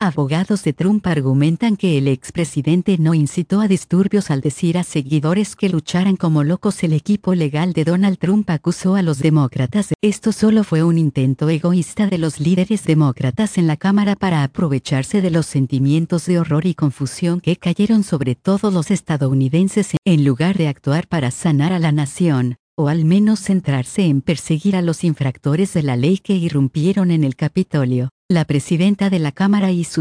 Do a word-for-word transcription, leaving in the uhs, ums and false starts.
Abogados de Trump argumentan que el expresidente no incitó a disturbios al decir a seguidores que lucharan como locos. El equipo legal de Donald Trump acusó a los demócratas de esto solo fue un intento egoísta de los líderes demócratas en la Cámara para aprovecharse de los sentimientos de horror y confusión que cayeron sobre todos los estadounidenses en lugar de actuar para sanar a la nación, o al menos centrarse en perseguir a los infractores de la ley que irrumpieron en el Capitolio. La presidenta de la Cámara y su